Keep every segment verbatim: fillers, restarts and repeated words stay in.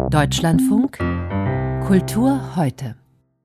Deutschlandfunk Kultur heute.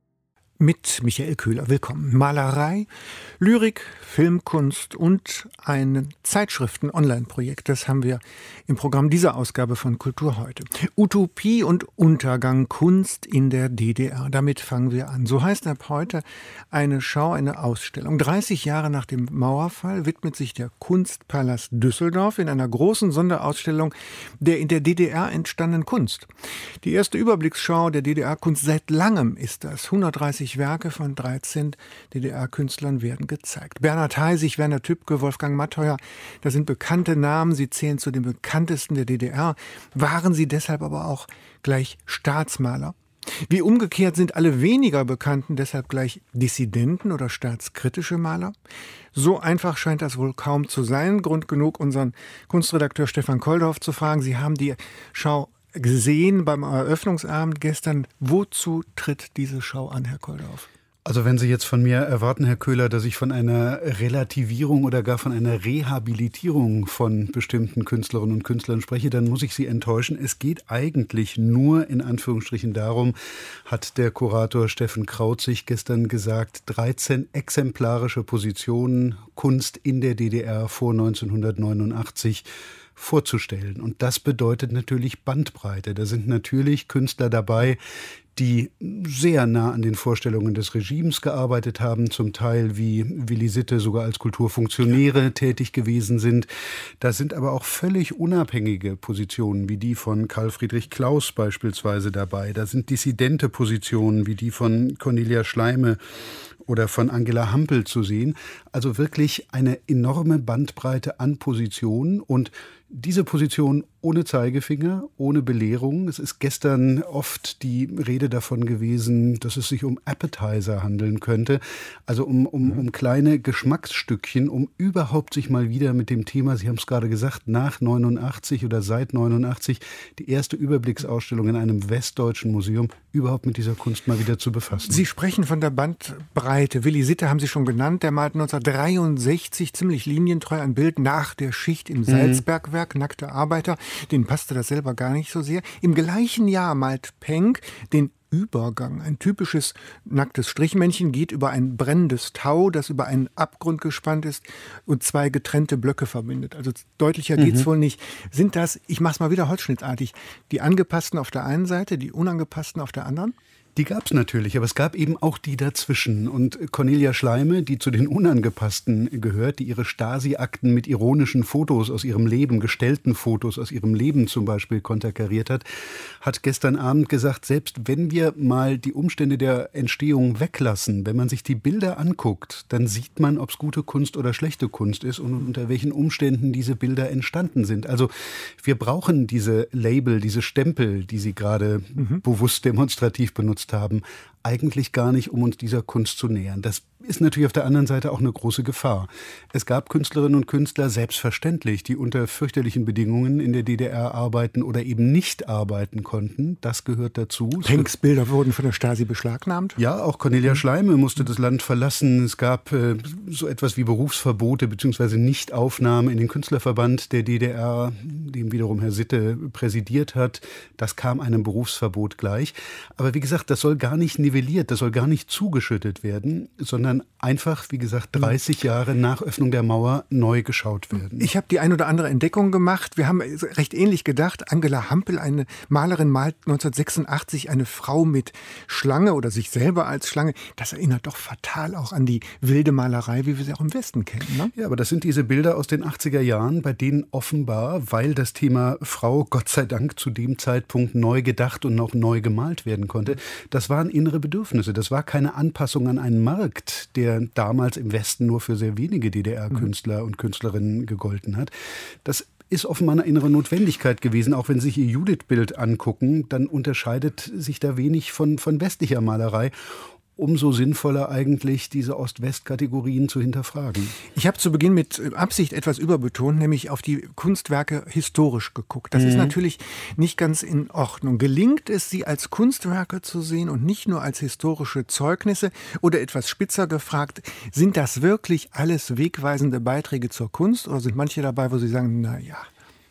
Mit Michael Köhler, willkommen. Malerei, Lyrik, Filmkunst und ein Zeitschriften-Online-Projekt, das haben wir im Programm dieser Ausgabe von Kultur heute. Utopie und Untergang, Kunst in der D D R, damit fangen wir an. So heißt ab heute eine Schau, eine Ausstellung. dreißig Jahre nach dem Mauerfall widmet sich der Kunstpalast Düsseldorf in einer großen Sonderausstellung der in der D D R entstandenen Kunst. Die erste Überblicksschau der D D R-Kunst seit langem ist das. hundertdreißig Werke von dreizehn D D R-Künstlern werden gezeigt. Bernhard Heisig, Werner Tübke, Wolfgang Matteuer, das sind bekannte Namen. Sie zählen zu den bekanntesten der D D R. Waren sie deshalb aber auch gleich Staatsmaler? Wie umgekehrt sind alle weniger Bekannten deshalb gleich Dissidenten oder staatskritische Maler? So einfach scheint das wohl kaum zu sein. Grund genug, unseren Kunstredakteur Stefan Koldorf zu fragen. Sie haben die Schau gesehen beim Eröffnungsabend gestern. Wozu tritt diese Schau an, Herr Koldorf? Also wenn Sie jetzt von mir erwarten, Herr Köhler, dass ich von einer Relativierung oder gar von einer Rehabilitierung von bestimmten Künstlerinnen und Künstlern spreche, dann muss ich Sie enttäuschen. Es geht eigentlich nur in Anführungsstrichen darum, hat der Kurator Steffen Krauzig gestern gesagt, dreizehn exemplarische Positionen Kunst in der D D R vor neunzehnhundertneunundachtzig vorzustellen. Und das bedeutet natürlich Bandbreite. Da sind natürlich Künstler dabei, die sehr nah an den Vorstellungen des Regimes gearbeitet haben, zum Teil wie Willy Sitte sogar als Kulturfunktionäre ja. tätig gewesen sind. Da sind aber auch völlig unabhängige Positionen, wie die von Karl Friedrich Klaus beispielsweise dabei. Da sind dissidente Positionen, wie die von Cornelia Schleime oder von Angela Hampel zu sehen. Also wirklich eine enorme Bandbreite an Positionen und diese Position ohne Zeigefinger, ohne Belehrung. Es ist gestern oft die Rede davon gewesen, dass es sich um Appetizer handeln könnte. Also um, um, um kleine Geschmacksstückchen, um überhaupt sich mal wieder mit dem Thema, Sie haben es gerade gesagt, nach neunundachtzig oder seit neunundachtzig, die erste Überblicksausstellung in einem westdeutschen Museum, überhaupt mit dieser Kunst mal wieder zu befassen. Sie sprechen von der Bandbreite. Willy Sitte haben Sie schon genannt. Der malt neunzehnhundertdreiundsechzig ziemlich linientreu ein Bild nach der Schicht im Salzbergwerk. Nackte Arbeiter, denen passte das selber gar nicht so sehr. Im gleichen Jahr malt Penck den Übergang. Ein typisches nacktes Strichmännchen geht über ein brennendes Tau, das über einen Abgrund gespannt ist und zwei getrennte Blöcke verbindet. Also deutlicher mhm. geht's wohl nicht. Sind das, ich mach's mal wieder holzschnittartig, die Angepassten auf der einen Seite, die Unangepassten auf der anderen? Die gab es natürlich, aber es gab eben auch die dazwischen. Und Cornelia Schleime, die zu den Unangepassten gehört, die ihre Stasi-Akten mit ironischen Fotos aus ihrem Leben, gestellten Fotos aus ihrem Leben zum Beispiel konterkariert hat, hat gestern Abend gesagt, selbst wenn wir mal die Umstände der Entstehung weglassen, wenn man sich die Bilder anguckt, dann sieht man, ob es gute Kunst oder schlechte Kunst ist und unter welchen Umständen diese Bilder entstanden sind. Also wir brauchen diese Label, diese Stempel, die Sie gerade mhm. bewusst demonstrativ benutzt haben, eigentlich gar nicht, um uns dieser Kunst zu nähern. Das ist natürlich auf der anderen Seite auch eine große Gefahr. Es gab Künstlerinnen und Künstler, selbstverständlich, die unter fürchterlichen Bedingungen in der D D R arbeiten oder eben nicht arbeiten konnten. Das gehört dazu. Pencks Bilder wurden von der Stasi beschlagnahmt? Ja, auch Cornelia Schleime musste das Land verlassen. Es gab äh, so etwas wie Berufsverbote bzw. Nichtaufnahme in den Künstlerverband der D D R, dem wiederum Herr Sitte präsidiert hat. Das kam einem Berufsverbot gleich. Aber wie gesagt, das soll gar nicht nivelliert, das soll gar nicht zugeschüttet werden, sondern einfach, wie gesagt, dreißig Jahre nach Öffnung der Mauer neu geschaut werden. Ich habe die ein oder andere Entdeckung gemacht. Wir haben recht ähnlich gedacht. Angela Hampel, eine Malerin, malt neunzehnhundertsechsundachtzig eine Frau mit Schlange oder sich selber als Schlange. Das erinnert doch fatal auch an die wilde Malerei, wie wir sie auch im Westen kennen. Ne? Ja, aber das sind diese Bilder aus den achtziger Jahren, bei denen offenbar, weil das Thema Frau Gott sei Dank zu dem Zeitpunkt neu gedacht und noch neu gemalt werden konnte, das waren innere Bedürfnisse. Das war keine Anpassung an einen Markt, der damals im Westen nur für sehr wenige D D R-Künstler und Künstlerinnen gegolten hat. Das ist offenbar eine innere Notwendigkeit gewesen. Auch wenn Sie sich Ihr Judith-Bild angucken, dann unterscheidet sich da wenig von, von westlicher Malerei. Umso sinnvoller eigentlich, diese Ost-West-Kategorien zu hinterfragen. Ich habe zu Beginn mit Absicht etwas überbetont, nämlich auf die Kunstwerke historisch geguckt. Das mhm. ist natürlich nicht ganz in Ordnung. Gelingt es, sie als Kunstwerke zu sehen und nicht nur als historische Zeugnisse? Oder etwas spitzer gefragt, sind das wirklich alles wegweisende Beiträge zur Kunst? Oder sind manche dabei, wo Sie sagen, na ja.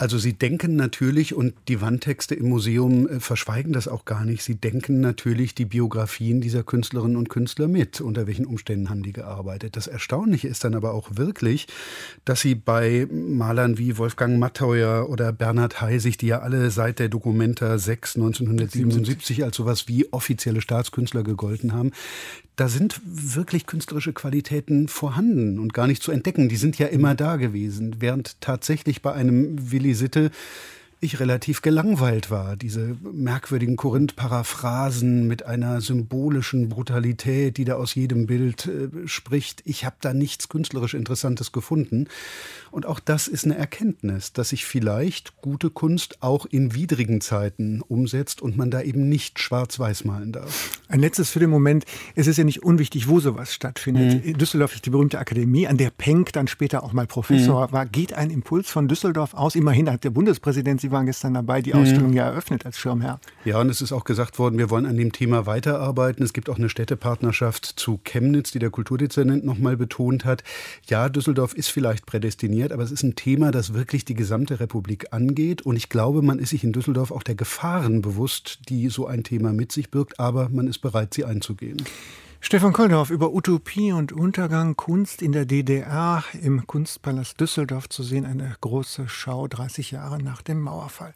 Also Sie denken natürlich, und die Wandtexte im Museum äh, verschweigen das auch gar nicht, Sie denken natürlich die Biografien dieser Künstlerinnen und Künstler mit. Unter welchen Umständen haben die gearbeitet? Das Erstaunliche ist dann aber auch wirklich, dass Sie bei Malern wie Wolfgang Matteuer oder Bernhard Heisig, die ja alle seit der Documenta sechs neunzehnhundertsiebenundsiebzig als sowas wie offizielle Staatskünstler gegolten haben, da sind wirklich künstlerische Qualitäten vorhanden und gar nicht zu entdecken. Die sind ja immer da gewesen, während tatsächlich bei einem Willi Sitte ich relativ gelangweilt war. Diese merkwürdigen Korinth-Paraphrasen mit einer symbolischen Brutalität, die da aus jedem Bild äh, spricht. Ich habe da nichts künstlerisch Interessantes gefunden. Und auch das ist eine Erkenntnis, dass sich vielleicht gute Kunst auch in widrigen Zeiten umsetzt und man da eben nicht schwarz-weiß malen darf. Ein letztes für den Moment. Es ist ja nicht unwichtig, wo sowas stattfindet. Mhm. Düsseldorf ist die berühmte Akademie, an der Penck dann später auch mal Professor mhm. war. Geht ein Impuls von Düsseldorf aus? Immerhin hat der Bundespräsident, Sie waren gestern dabei, die Ausstellung mhm. ja eröffnet als Schirmherr. Ja, und es ist auch gesagt worden, wir wollen an dem Thema weiterarbeiten. Es gibt auch eine Städtepartnerschaft zu Chemnitz, die der Kulturdezernent noch mal betont hat. Ja, Düsseldorf ist vielleicht prädestiniert, aber es ist ein Thema, das wirklich die gesamte Republik angeht. Und ich glaube, man ist sich in Düsseldorf auch der Gefahren bewusst, die so ein Thema mit sich birgt, aber man ist bereit, sie einzugehen. Stefan Kolldorf über Utopie und Untergang, Kunst in der D D R, im Kunstpalast Düsseldorf zu sehen, eine große Schau dreißig Jahre nach dem Mauerfall.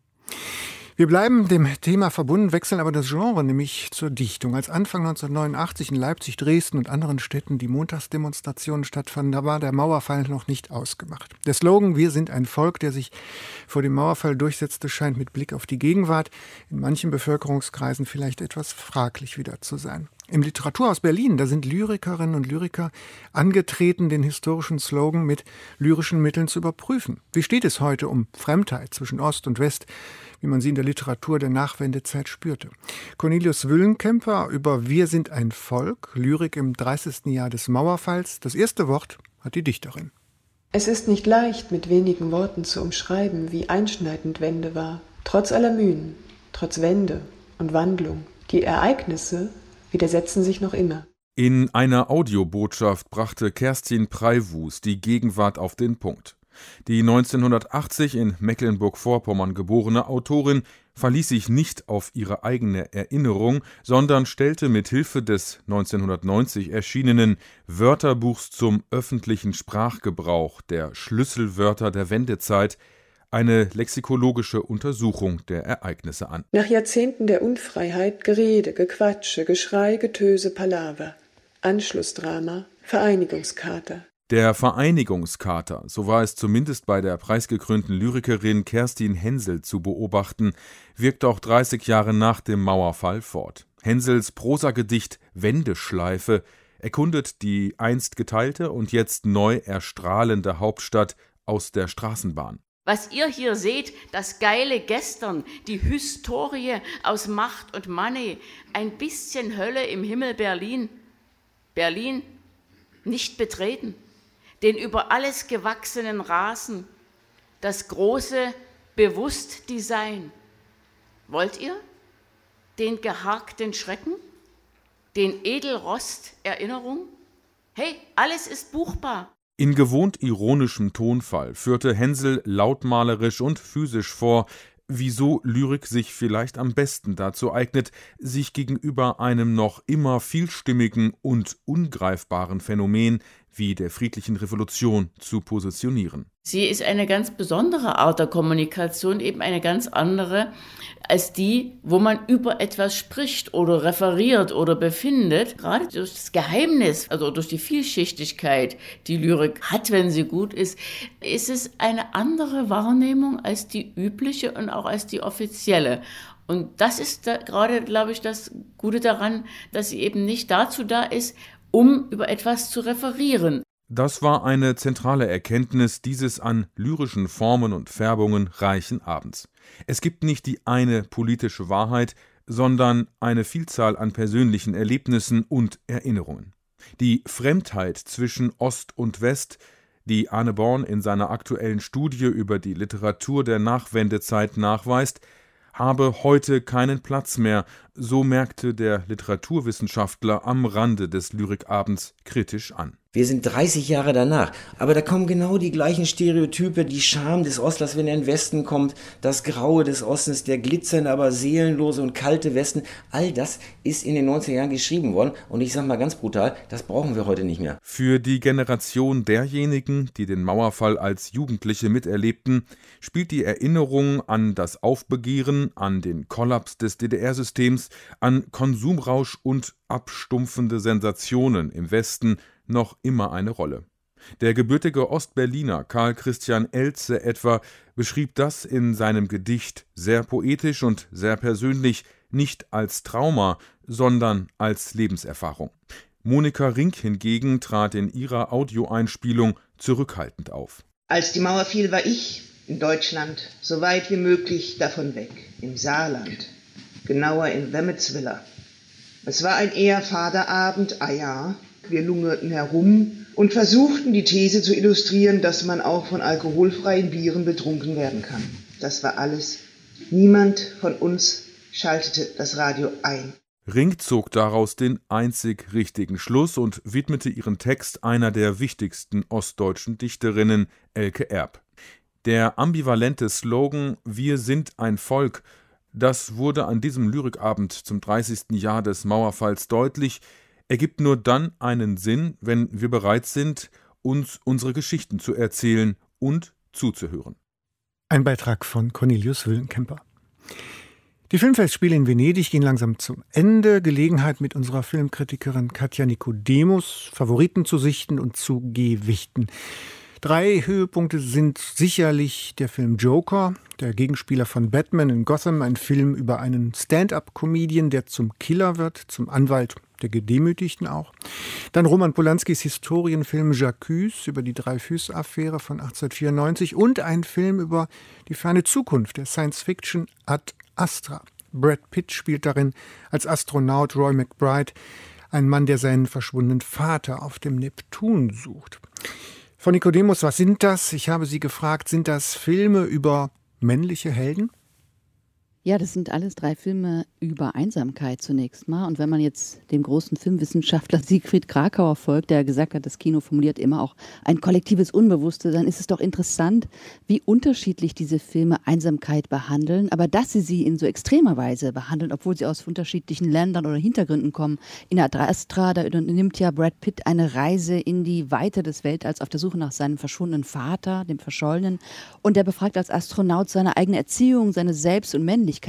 Wir bleiben dem Thema verbunden, wechseln aber das Genre, nämlich zur Dichtung. Als Anfang neunzehnhundertneunundachtzig in Leipzig, Dresden und anderen Städten die Montagsdemonstrationen stattfanden, da war der Mauerfall noch nicht ausgemacht. Der Slogan "Wir sind ein Volk", der sich vor dem Mauerfall durchsetzte, scheint mit Blick auf die Gegenwart in manchen Bevölkerungskreisen vielleicht etwas fraglich wieder zu sein. Im Literaturhaus Berlin, da sind Lyrikerinnen und Lyriker angetreten, den historischen Slogan mit lyrischen Mitteln zu überprüfen. Wie steht es heute um Fremdheit zwischen Ost und West, wie man sie in der Literatur der Nachwendezeit spürte? Cornelius Wüllenkemper über "Wir sind ein Volk", Lyrik im dreißigsten Jahr des Mauerfalls. Das erste Wort hat die Dichterin. Es ist nicht leicht, mit wenigen Worten zu umschreiben, wie einschneidend Wende war. Trotz aller Mühen, trotz Wende und Wandlung. Die Ereignisse widersetzen sich noch immer. In einer Audiobotschaft brachte Kerstin Preiwus die Gegenwart auf den Punkt. Die neunzehnhundertachtzig in Mecklenburg-Vorpommern geborene Autorin verließ sich nicht auf ihre eigene Erinnerung, sondern stellte mit Hilfe des neunzehnhundertneunzig erschienenen Wörterbuchs zum öffentlichen Sprachgebrauch der Schlüsselwörter der Wendezeit eine lexikologische Untersuchung der Ereignisse an. Nach Jahrzehnten der Unfreiheit Gerede, Gequatsche, Geschrei, Getöse, Palaver. Anschlussdrama, Vereinigungskater. Der Vereinigungskater, so war es zumindest bei der preisgekrönten Lyrikerin Kerstin Hensel zu beobachten, wirkt auch dreißig Jahre nach dem Mauerfall fort. Hensels Prosagedicht Wendeschleife erkundet die einst geteilte und jetzt neu erstrahlende Hauptstadt aus der Straßenbahn. Was ihr hier seht, das geile Gestern, die Historie aus Macht und Money, ein bisschen Hölle im Himmel Berlin. Berlin nicht betreten, den über alles gewachsenen Rasen, das große Bewusstdesign. Wollt ihr den geharkten Schrecken, den Edelrost Erinnerung? Hey, alles ist buchbar. In gewohnt ironischem Tonfall führte Hensel lautmalerisch und physisch vor, wieso Lyrik sich vielleicht am besten dazu eignet, sich gegenüber einem noch immer vielstimmigen und ungreifbaren Phänomen wie der friedlichen Revolution zu positionieren. Sie ist eine ganz besondere Art der Kommunikation, eben eine ganz andere als die, wo man über etwas spricht oder referiert oder befindet. Gerade durch das Geheimnis, also durch die Vielschichtigkeit, die Lyrik hat, wenn sie gut ist, ist es eine andere Wahrnehmung als die übliche und auch als die offizielle. Und das ist da gerade, glaube ich, das Gute daran, dass sie eben nicht dazu da ist, um über etwas zu referieren. Das war eine zentrale Erkenntnis dieses an lyrischen Formen und Färbungen reichen Abends. Es gibt nicht die eine politische Wahrheit, sondern eine Vielzahl an persönlichen Erlebnissen und Erinnerungen. Die Fremdheit zwischen Ost und West, die Arne Born in seiner aktuellen Studie über die Literatur der Nachwendezeit nachweist, habe heute keinen Platz mehr, so merkte der Literaturwissenschaftler am Rande des Lyrikabends kritisch an. Wir sind dreißig Jahre danach. Aber da kommen genau die gleichen Stereotype, die Scham des Ostlers, wenn er in den Westen kommt, das Graue des Ostens, der glitzernde, aber seelenlose und kalte Westen. All das ist in den neunziger Jahren geschrieben worden. Und ich sage mal ganz brutal, das brauchen wir heute nicht mehr. Für die Generation derjenigen, die den Mauerfall als Jugendliche miterlebten, spielt die Erinnerung an das Aufbegehren, an den Kollaps des D D R-Systems, an Konsumrausch und abstumpfende Sensationen im Westen noch immer eine Rolle. Der gebürtige Ostberliner Karl Christian Elze etwa beschrieb das in seinem Gedicht sehr poetisch und sehr persönlich, nicht als Trauma, sondern als Lebenserfahrung. Monika Rink hingegen trat in ihrer Audioeinspielung zurückhaltend auf. Als die Mauer fiel, war ich in Deutschland so weit wie möglich davon weg, im Saarland, genauer in Wemmelswiller. Es war ein eher fader Abend, ah ja, wir lungerten herum und versuchten die These zu illustrieren, dass man auch von alkoholfreien Bieren betrunken werden kann. Das war alles. Niemand von uns schaltete das Radio ein. Rink zog daraus den einzig richtigen Schluss und widmete ihren Text einer der wichtigsten ostdeutschen Dichterinnen, Elke Erb. Der ambivalente Slogan »Wir sind ein Volk«, das wurde an diesem Lyrikabend zum dreißigsten Jahr des Mauerfalls deutlich, ergibt nur dann einen Sinn, wenn wir bereit sind, uns unsere Geschichten zu erzählen und zuzuhören. Ein Beitrag von Cornelius Willenkemper. Die Filmfestspiele in Venedig gehen langsam zum Ende. Gelegenheit, mit unserer Filmkritikerin Katja Nicodemus Favoriten zu sichten und zu gewichten. Drei Höhepunkte sind sicherlich der Film Joker, der Gegenspieler von Batman in Gotham, ein Film über einen Stand-up-Comedian, der zum Killer wird, zum Anwalt der Gedemütigten auch. Dann Roman Polanskis Historienfilm J'accuse über die Dreyfus-Affäre von achtzehnhundertvierundneunzig und ein Film über die ferne Zukunft der Science-Fiction Ad Astra. Brad Pitt spielt darin als Astronaut Roy McBride, ein Mann, der seinen verschwundenen Vater auf dem Neptun sucht. Frau Nicodemus, was sind das? Ich habe Sie gefragt, sind das Filme über männliche Helden? Ja, das sind alles drei Filme über Einsamkeit zunächst mal. Und wenn man jetzt dem großen Filmwissenschaftler Siegfried Krakauer folgt, der gesagt hat, das Kino formuliert immer auch ein kollektives Unbewusste, dann ist es doch interessant, wie unterschiedlich diese Filme Einsamkeit behandeln. Aber dass sie sie in so extremer Weise behandeln, obwohl sie aus unterschiedlichen Ländern oder Hintergründen kommen. In Ad Astra, da unternimmt ja Brad Pitt eine Reise in die Weite des Weltalls auf der Suche nach seinem verschwundenen Vater, dem Verschollenen. Und der befragt als Astronaut seine eigene Erziehung, seine Selbst- und Männlichkeit.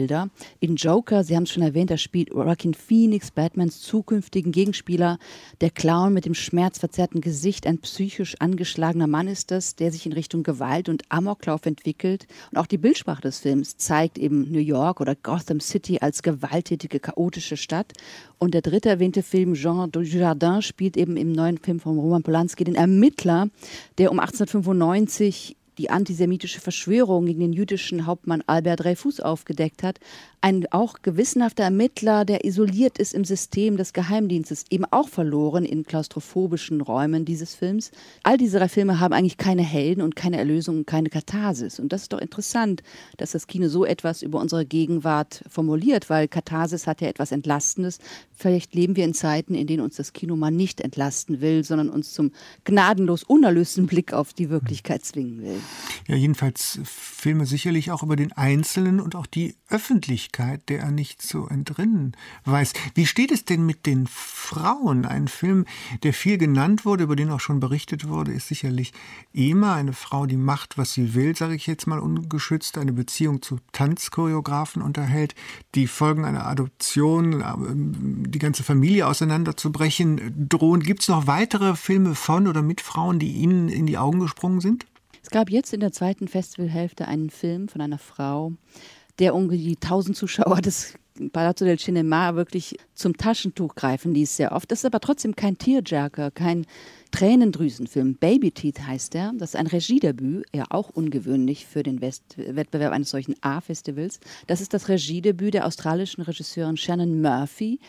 In Joker, Sie haben es schon erwähnt, da spielt Joaquin Phoenix, Batmans zukünftigen Gegenspieler. Der Clown mit dem schmerzverzerrten Gesicht, ein psychisch angeschlagener Mann ist das, der sich in Richtung Gewalt und Amoklauf entwickelt. Und auch die Bildsprache des Films zeigt eben New York oder Gotham City als gewalttätige, chaotische Stadt. Und der dritte erwähnte Film, Jean Dujardin, spielt eben im neuen Film von Roman Polanski den Ermittler, der um achtzehnhundertfünfundneunzig die antisemitische Verschwörung gegen den jüdischen Hauptmann Albert Dreyfus aufgedeckt hat. Ein auch gewissenhafter Ermittler, der isoliert ist im System des Geheimdienstes, eben auch verloren in klaustrophobischen Räumen dieses Films. All diese drei Filme haben eigentlich keine Helden und keine Erlösung und keine Katharsis. Und das ist doch interessant, dass das Kino so etwas über unsere Gegenwart formuliert, weil Katharsis hat ja etwas Entlastendes. Vielleicht leben wir in Zeiten, in denen uns das Kino mal nicht entlasten will, sondern uns zum gnadenlos unerlösten Blick auf die Wirklichkeit zwingen will. Ja, jedenfalls Filme sicherlich auch über den Einzelnen und auch die Öffentlichkeit, der er nicht zu entrinnen weiß. Wie steht es denn mit den Frauen? Ein Film, der viel genannt wurde, über den auch schon berichtet wurde, ist sicherlich Ema, eine Frau, die macht, was sie will, sage ich jetzt mal ungeschützt, eine Beziehung zu Tanzchoreografen unterhält, die Folgen einer Adoption, die ganze Familie auseinanderzubrechen drohen. Gibt es noch weitere Filme von oder mit Frauen, die Ihnen in die Augen gesprungen sind? Es gab jetzt in der zweiten Festivalhälfte einen Film von einer Frau, der ungefähr die tausend Zuschauer des Palazzo del Cinema wirklich zum Taschentuch greifen ließ sehr oft. Das ist aber trotzdem kein Tearjerker, kein Tränendrüsenfilm. Baby Teeth heißt er. Das ist ein Regiedebüt, ja auch ungewöhnlich für den West- Wettbewerb eines solchen A-Festivals. Das ist das Regiedebüt der australischen Regisseurin Shannon Murphy.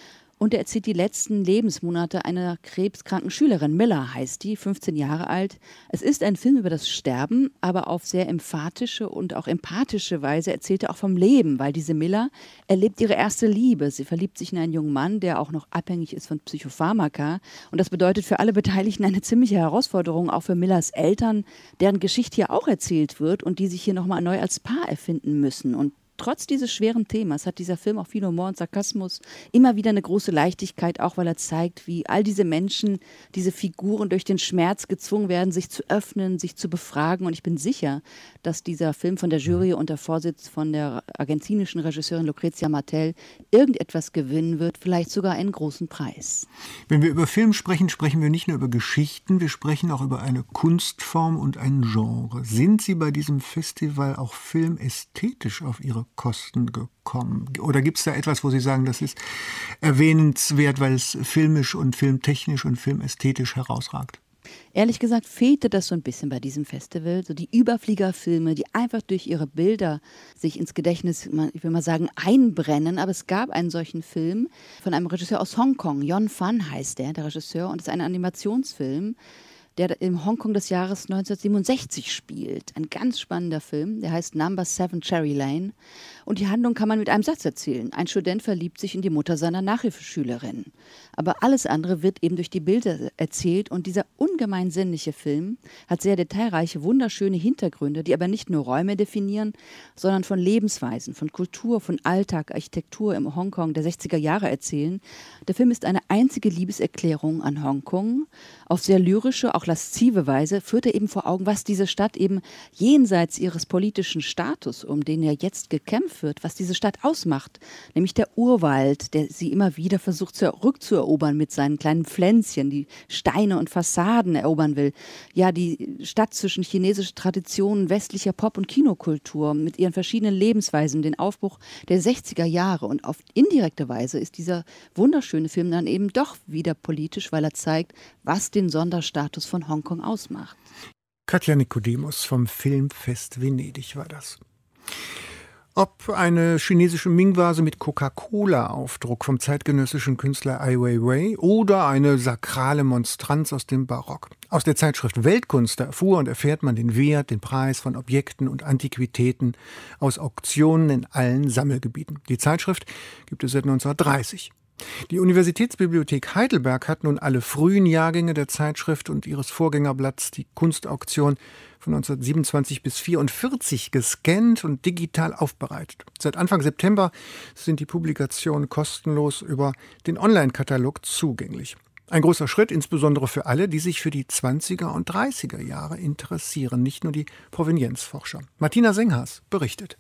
Und er erzählt die letzten Lebensmonate einer krebskranken Schülerin. Miller heißt die, fünfzehn Jahre alt. Es ist ein Film über das Sterben, aber auf sehr emphatische und auch empathische Weise erzählt er auch vom Leben, weil diese Miller erlebt ihre erste Liebe. Sie verliebt sich in einen jungen Mann, der auch noch abhängig ist von Psychopharmaka. Und das bedeutet für alle Beteiligten eine ziemliche Herausforderung, auch für Millers Eltern, deren Geschichte hier auch erzählt wird und die sich hier nochmal neu als Paar erfinden müssen. Und trotz dieses schweren Themas hat dieser Film auch viel Humor und Sarkasmus, immer wieder eine große Leichtigkeit, auch weil er zeigt, wie all diese Menschen, diese Figuren durch den Schmerz gezwungen werden, sich zu öffnen, sich zu befragen. Und ich bin sicher, dass dieser Film von der Jury unter Vorsitz von der argentinischen Regisseurin Lucrecia Martel irgendetwas gewinnen wird, vielleicht sogar einen großen Preis. Wenn wir über Film sprechen, sprechen wir nicht nur über Geschichten, wir sprechen auch über eine Kunstform und ein Genre. Sind Sie bei diesem Festival auch filmästhetisch auf Ihre Kosten gekommen? Oder gibt es da etwas, wo Sie sagen, das ist erwähnenswert, weil es filmisch und filmtechnisch und filmästhetisch herausragt? Ehrlich gesagt fehlte das so ein bisschen bei diesem Festival. So die Überfliegerfilme, die einfach durch ihre Bilder sich ins Gedächtnis, ich will mal sagen, einbrennen. Aber es gab einen solchen Film von einem Regisseur aus Hongkong. Yon Fan heißt der, der Regisseur. Und es ist ein Animationsfilm, der im Hongkong des Jahres neunzehnhundertsiebenundsechzig spielt. Ein ganz spannender Film, der heißt Number Seven Cherry Lane. Und die Handlung kann man mit einem Satz erzählen. Ein Student verliebt sich in die Mutter seiner Nachhilfeschülerin. Aber alles andere wird eben durch die Bilder erzählt. Und dieser ungemein sinnliche Film hat sehr detailreiche, wunderschöne Hintergründe, die aber nicht nur Räume definieren, sondern von Lebensweisen, von Kultur, von Alltag, Architektur im Hongkong der sechziger Jahre erzählen. Der Film ist eine einzige Liebeserklärung an Hongkong. Auf sehr lyrische, auch laszive Weise führt er eben vor Augen, was diese Stadt eben jenseits ihres politischen Status, um den ja jetzt gekämpft wird, was diese Stadt ausmacht, nämlich der Urwald, der sie immer wieder versucht zurückzuerobern mit seinen kleinen Pflänzchen, die Steine und Fassaden erobern will. Ja, die Stadt zwischen chinesischer Tradition, westlicher Pop- und Kinokultur mit ihren verschiedenen Lebensweisen, den Aufbruch der sechziger Jahre. Und auf indirekte Weise ist dieser wunderschöne Film dann eben doch wieder politisch, weil er zeigt, was den Sonderstatus von Hongkong ausmacht. Katja Nikodemus vom Filmfest Venedig war das. Ob eine chinesische Ming-Vase mit Coca-Cola-Aufdruck vom zeitgenössischen Künstler Ai Weiwei oder eine sakrale Monstranz aus dem Barock. Aus der Zeitschrift Weltkunst erfuhr und erfährt man den Wert, den Preis von Objekten und Antiquitäten aus Auktionen in allen Sammelgebieten. Die Zeitschrift gibt es seit neunzehnhundertdreißig. Die Universitätsbibliothek Heidelberg hat nun alle frühen Jahrgänge der Zeitschrift und ihres Vorgängerblatts, die Kunstauktion von neunzehnhundertsiebenundzwanzig bis neunzehnhundertvierundvierzig, gescannt und digital aufbereitet. Seit Anfang September sind die Publikationen kostenlos über den Online-Katalog zugänglich. Ein großer Schritt, insbesondere für alle, die sich für die zwanziger und dreißiger Jahre interessieren, nicht nur die Provenienzforscher. Martina Senghas berichtet.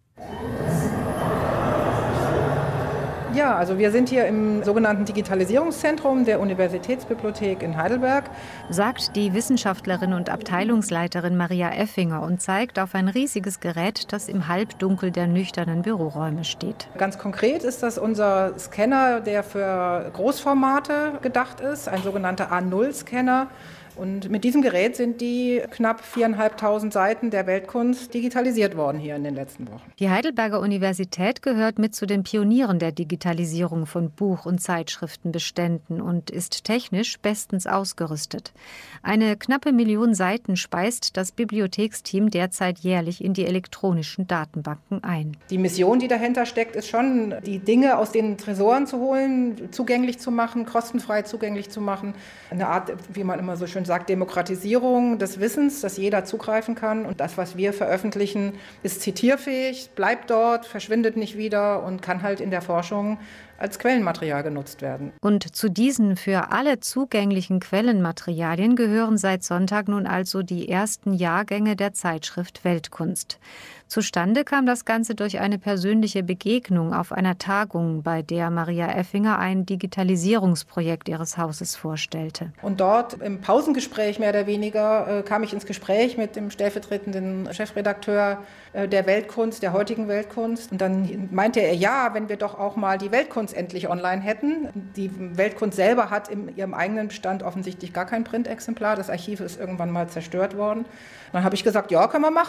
Ja, also wir sind hier im sogenannten Digitalisierungszentrum der Universitätsbibliothek in Heidelberg, sagt die Wissenschaftlerin und Abteilungsleiterin Maria Effinger und zeigt auf ein riesiges Gerät, das im Halbdunkel der nüchternen Büroräume steht. Ganz konkret ist das unser Scanner, der für Großformate gedacht ist, ein sogenannter A null Scanner. Und mit diesem Gerät sind die knapp viertausendfünfhundert Seiten der Weltkunst digitalisiert worden hier in den letzten Wochen. Die Heidelberger Universität gehört mit zu den Pionieren der Digitalisierung von Buch- und Zeitschriftenbeständen und ist technisch bestens ausgerüstet. Eine knappe Million Seiten speist das Bibliotheksteam derzeit jährlich in die elektronischen Datenbanken ein. Die Mission, die dahinter steckt, ist schon, die Dinge aus den Tresoren zu holen, zugänglich zu machen, kostenfrei zugänglich zu machen. Eine Art, wie man immer so schön sagt, Demokratisierung des Wissens, dass jeder zugreifen kann. Und das, was wir veröffentlichen, ist zitierfähig, bleibt dort, verschwindet nicht wieder und kann halt in der Forschung als Quellenmaterial genutzt werden. Und zu diesen für alle zugänglichen Quellenmaterialien gehören seit Sonntag nun also die ersten Jahrgänge der Zeitschrift Weltkunst. Zustande kam das Ganze durch eine persönliche Begegnung auf einer Tagung, bei der Maria Effinger ein Digitalisierungsprojekt ihres Hauses vorstellte. Und dort im Pausengespräch mehr oder weniger äh, kam ich ins Gespräch mit dem stellvertretenden Chefredakteur äh, der Weltkunst, der heutigen Weltkunst. Und dann meinte er, ja, wenn wir doch auch mal die Weltkunst endlich online hätten. Die Weltkunst selber hat in ihrem eigenen Bestand offensichtlich gar kein Printexemplar. Das Archiv ist irgendwann mal zerstört worden. Dann habe ich gesagt, ja, können wir machen.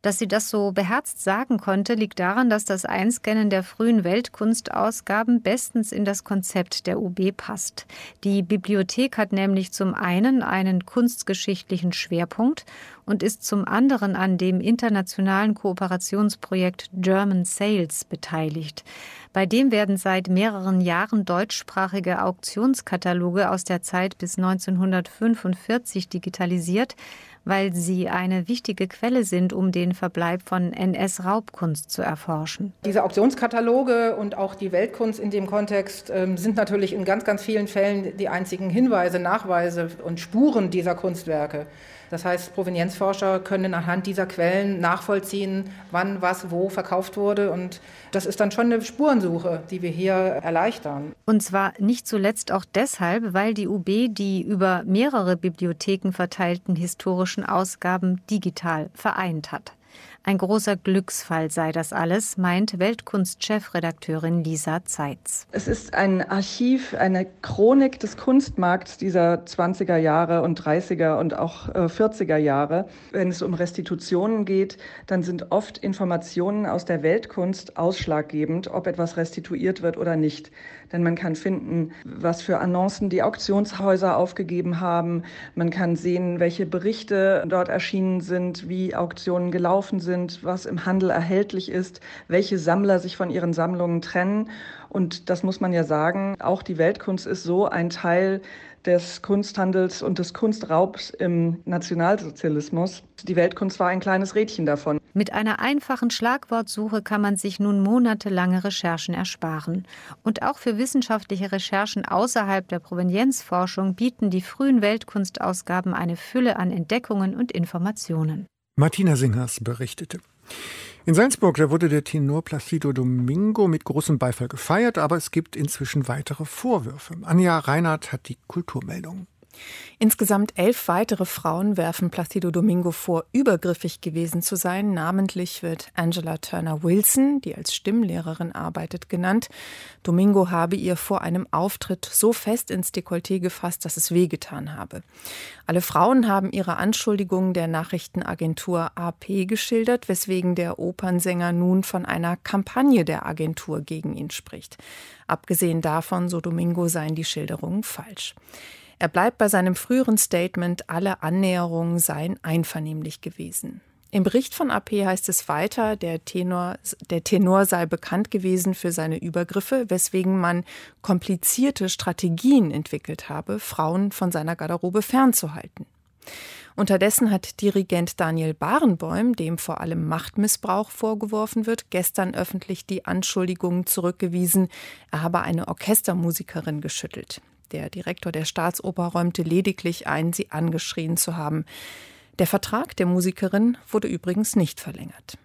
Dass sie das so beherzt sagen konnte, liegt daran, dass das Einscannen der frühen Weltkunstausgaben bestens in das Konzept der U B passt. Die Bibliothek hat nämlich zum einen einen kunstgeschichtlichen Schwerpunkt und ist zum anderen an dem internationalen Kooperationsprojekt German Sales beteiligt. Bei dem werden seit mehreren Jahren deutschsprachige Auktionskataloge aus der Zeit bis neunzehnhundertfünfundvierzig digitalisiert, weil sie eine wichtige Quelle sind, um den Verbleib von N S-Raubkunst zu erforschen. Diese Auktionskataloge und auch die Weltkunst in dem Kontext ähm, sind natürlich in ganz, ganz vielen Fällen die einzigen Hinweise, Nachweise und Spuren dieser Kunstwerke. Das heißt, Provenienzforscher können anhand dieser Quellen nachvollziehen, wann, was, wo verkauft wurde. Und das ist dann schon eine Spurensuche, die wir hier erleichtern. Und zwar nicht zuletzt auch deshalb, weil die U B die über mehrere Bibliotheken verteilten historischen Ausgaben digital vereint hat. Ein großer Glücksfall sei das alles, meint Weltkunst-Chefredakteurin Lisa Zeitz. Es ist ein Archiv, eine Chronik des Kunstmarkts dieser zwanziger Jahre und dreißiger und auch äh, vierziger Jahre. Wenn es um Restitutionen geht, dann sind oft Informationen aus der Weltkunst ausschlaggebend, ob etwas restituiert wird oder nicht. Denn man kann finden, was für Annoncen die Auktionshäuser aufgegeben haben. Man kann sehen, welche Berichte dort erschienen sind, wie Auktionen gelaufen sind, was im Handel erhältlich ist, welche Sammler sich von ihren Sammlungen trennen. Und das muss man ja sagen, auch die Weltkunst ist so ein Teil des Kunsthandels und des Kunstraubs im Nationalsozialismus. Die Weltkunst war ein kleines Rädchen davon. Mit einer einfachen Schlagwortsuche kann man sich nun monatelange Recherchen ersparen. Und auch für wissenschaftliche Recherchen außerhalb der Provenienzforschung bieten die frühen Weltkunstausgaben eine Fülle an Entdeckungen und Informationen. Martina Singers berichtete. In Salzburg, da wurde der Tenor Placido Domingo mit großem Beifall gefeiert, aber es gibt inzwischen weitere Vorwürfe. Anja Reinhardt hat die Kulturmeldung. Insgesamt elf weitere Frauen werfen Placido Domingo vor, übergriffig gewesen zu sein. Namentlich wird Angela Turner-Wilson, die als Stimmlehrerin arbeitet, genannt. Domingo habe ihr vor einem Auftritt so fest ins Dekolleté gefasst, dass es wehgetan habe. Alle Frauen haben ihre Anschuldigungen der Nachrichtenagentur A P geschildert, weswegen der Opernsänger nun von einer Kampagne der Agentur gegen ihn spricht. Abgesehen davon, so Domingo, seien die Schilderungen falsch. Er bleibt bei seinem früheren Statement, alle Annäherungen seien einvernehmlich gewesen. Im Bericht von A P heißt es weiter, der Tenor, der Tenor sei bekannt gewesen für seine Übergriffe, weswegen man komplizierte Strategien entwickelt habe, Frauen von seiner Garderobe fernzuhalten. Unterdessen hat Dirigent Daniel Barenboim, dem vor allem Machtmissbrauch vorgeworfen wird, gestern öffentlich die Anschuldigungen zurückgewiesen, er habe eine Orchestermusikerin geschüttelt. Der Direktor der Staatsoper räumte lediglich ein, sie angeschrien zu haben. Der Vertrag der Musikerin wurde übrigens nicht verlängert.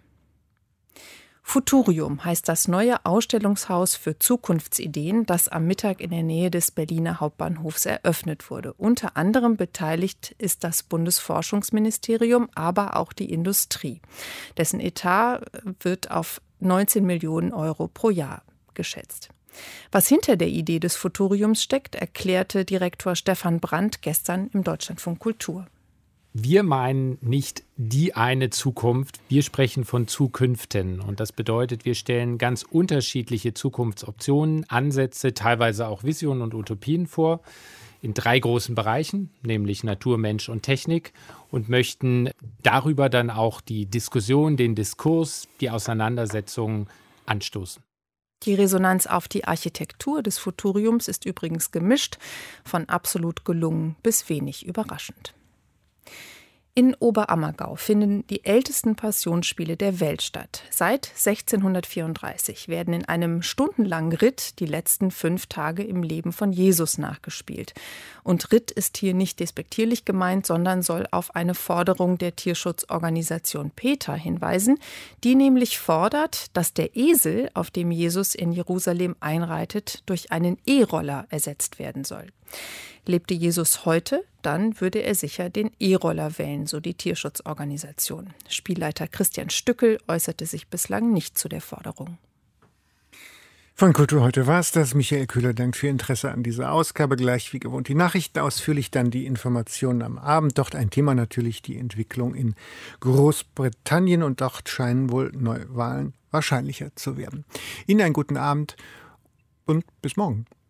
Futurium heißt das neue Ausstellungshaus für Zukunftsideen, das am Mittag in der Nähe des Berliner Hauptbahnhofs eröffnet wurde. Unter anderem beteiligt ist das Bundesforschungsministerium, aber auch die Industrie. Dessen Etat wird auf neunzehn Millionen Euro pro Jahr geschätzt. Was hinter der Idee des Futuriums steckt, erklärte Direktor Stefan Brandt gestern im Deutschlandfunk Kultur. Wir meinen nicht die eine Zukunft, wir sprechen von Zukünften. Und das bedeutet, wir stellen ganz unterschiedliche Zukunftsoptionen, Ansätze, teilweise auch Visionen und Utopien vor, in drei großen Bereichen, nämlich Natur, Mensch und Technik, und möchten darüber dann auch die Diskussion, den Diskurs, die Auseinandersetzung anstoßen. Die Resonanz auf die Architektur des Futuriums ist übrigens gemischt, von absolut gelungen bis wenig überraschend. In Oberammergau finden die ältesten Passionsspiele der Welt statt. Seit sechzehnhundertvierunddreißig werden in einem stundenlangen Ritt die letzten fünf Tage im Leben von Jesus nachgespielt. Und Ritt ist hier nicht despektierlich gemeint, sondern soll auf eine Forderung der Tierschutzorganisation PETA hinweisen, die nämlich fordert, dass der Esel, auf dem Jesus in Jerusalem einreitet, durch einen E-Roller ersetzt werden soll. Lebte Jesus heute, dann würde er sicher den E-Roller wählen, so die Tierschutzorganisation. Spielleiter Christian Stückel äußerte sich bislang nicht zu der Forderung. Von Kultur heute war es das. Michael Köhler dankt für Ihr Interesse an dieser Ausgabe. Gleich wie gewohnt die Nachrichten ausführlich, dann die Informationen am Abend. Dort ein Thema natürlich die Entwicklung in Großbritannien und dort scheinen wohl Neuwahlen wahrscheinlicher zu werden. Ihnen einen guten Abend und bis morgen.